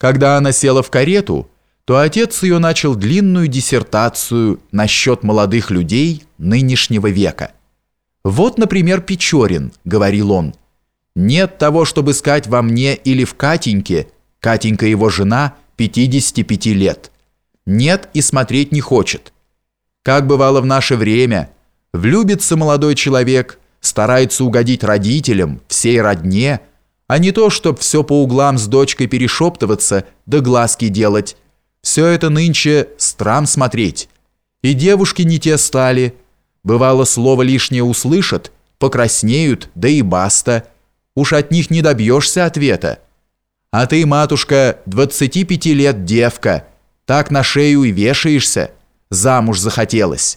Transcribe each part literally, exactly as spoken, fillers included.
Когда она села в карету, то отец ее начал длинную диссертацию насчет молодых людей нынешнего века. «Вот, например, Печорин», — говорил он, — «нет того, чтобы искать во мне или в Катеньке, Катенька его жена, пятидесяти пяти лет. Нет и смотреть не хочет. Как бывало в наше время, влюбится молодой человек, старается угодить родителям, всей родне, а не то, чтоб все по углам с дочкой перешептываться да глазки делать. Все это нынче страм смотреть. И девушки не те стали. Бывало, слово лишнее услышат, покраснеют, да и баста. Уж от них не добьешься ответа. А ты, матушка, двадцати пяти лет девка, так на шею и вешаешься. Замуж захотелось».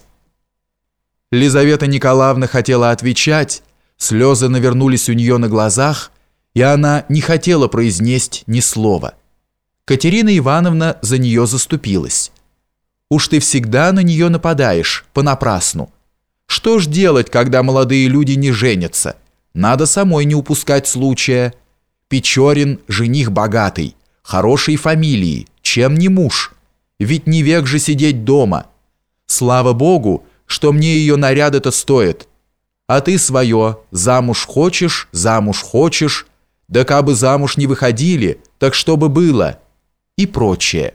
Лизавета Николаевна хотела отвечать, слезы навернулись у нее на глазах, и она не хотела произнести ни слова. Катерина Ивановна за нее заступилась. «Уж ты всегда на нее нападаешь, понапрасну. Что ж делать, когда молодые люди не женятся? Надо самой не упускать случая. Печорин – жених богатый, хорошей фамилии, чем не муж? Ведь не век же сидеть дома. Слава Богу, что мне ее наряд-то стоит. А ты свое, замуж хочешь, замуж хочешь, да кабы замуж не выходили, так что бы было?» и прочее.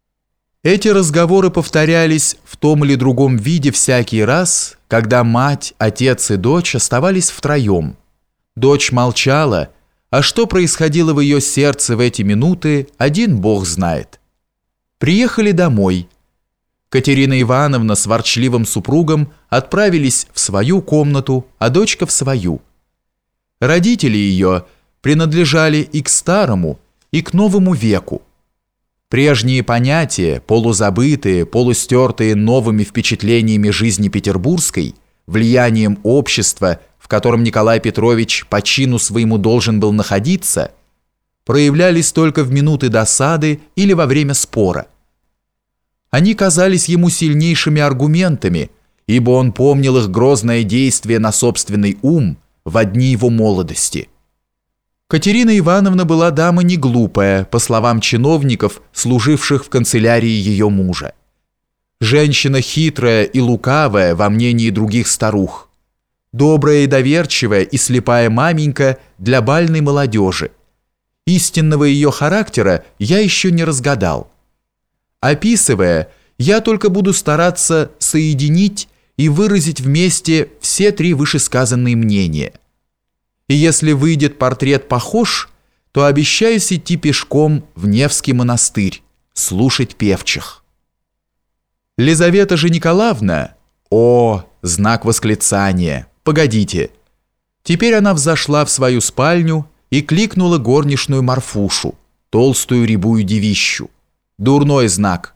Эти разговоры повторялись в том или другом виде всякий раз, когда мать, отец и дочь оставались втроем. Дочь молчала, а что происходило в ее сердце в эти минуты, один Бог знает. Приехали домой. Катерина Ивановна с ворчливым супругом отправились в свою комнату, а дочка в свою. Родители ее принадлежали и к старому, и к новому веку. Прежние понятия, полузабытые, полустертые новыми впечатлениями жизни петербургской, влиянием общества, в котором Николай Петрович по чину своему должен был находиться, проявлялись только в минуты досады или во время спора. Они казались ему сильнейшими аргументами, ибо он помнил их грозное действие на собственный ум в дни его молодости. Катерина Ивановна была дама не глупая, по словам чиновников, служивших в канцелярии ее мужа. Женщина хитрая и лукавая во мнении других старух. Добрая и доверчивая и слепая маменька для бальной молодежи. Истинного ее характера я еще не разгадал. Описывая, я только буду стараться соединить и выразить вместе все три вышесказанные мнения. И если выйдет портрет похож, то обещаюсь идти пешком в Невский монастырь, слушать певчих. Лизавета же Николаевна, о, знак восклицания, погодите. Теперь она взошла в свою спальню и кликнула горничную Марфушу, толстую рябую девищу. Дурной знак.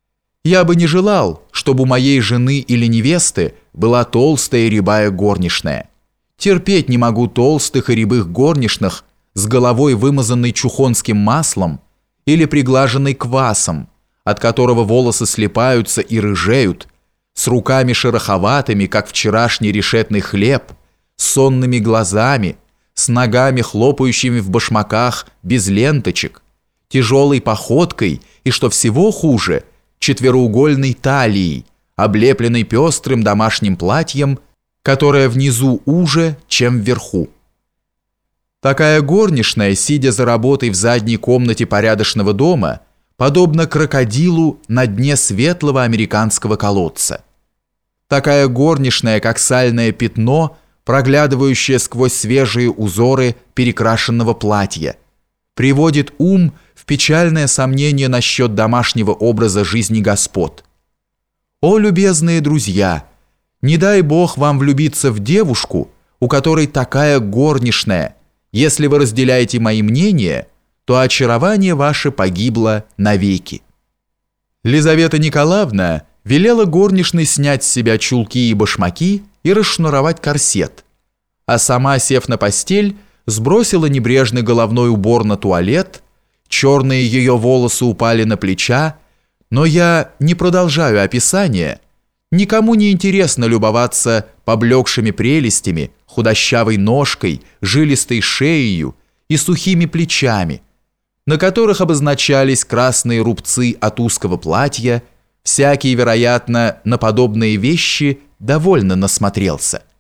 Я бы не желал, чтобы у моей жены или невесты была толстая рябая горничная. Терпеть не могу толстых и рябых горничных с головой, вымазанной чухонским маслом или приглаженной квасом, от которого волосы слипаются и рыжеют, с руками шероховатыми, как вчерашний решетный хлеб, с сонными глазами, с ногами, хлопающими в башмаках без ленточек, тяжелой походкой и, что всего хуже, четвероугольной талией, облепленной пестрым домашним платьем, которая внизу уже, чем вверху. Такая горничная, сидя за работой в задней комнате порядочного дома, подобна крокодилу на дне светлого американского колодца. Такая горничная, как сальное пятно, проглядывающее сквозь свежие узоры перекрашенного платья, приводит ум в печальное сомнение насчет домашнего образа жизни господ. О, любезные друзья! Не дай Бог вам влюбиться в девушку, у которой такая горничная. Если вы разделяете мои мнения, то очарование ваше погибло навеки». Лизавета Николаевна велела горничной снять с себя чулки и башмаки и расшнуровать корсет, а сама, сев на постель, сбросила небрежный головной убор на туалет, черные ее волосы упали на плеча, но я не продолжаю описание. Никому не интересно любоваться поблекшими прелестями, худощавой ножкой, жилистой шеей и сухими плечами. на которых обозначались красные рубцы от узкого платья, всякий, вероятно, на подобные вещи довольно насмотрелся.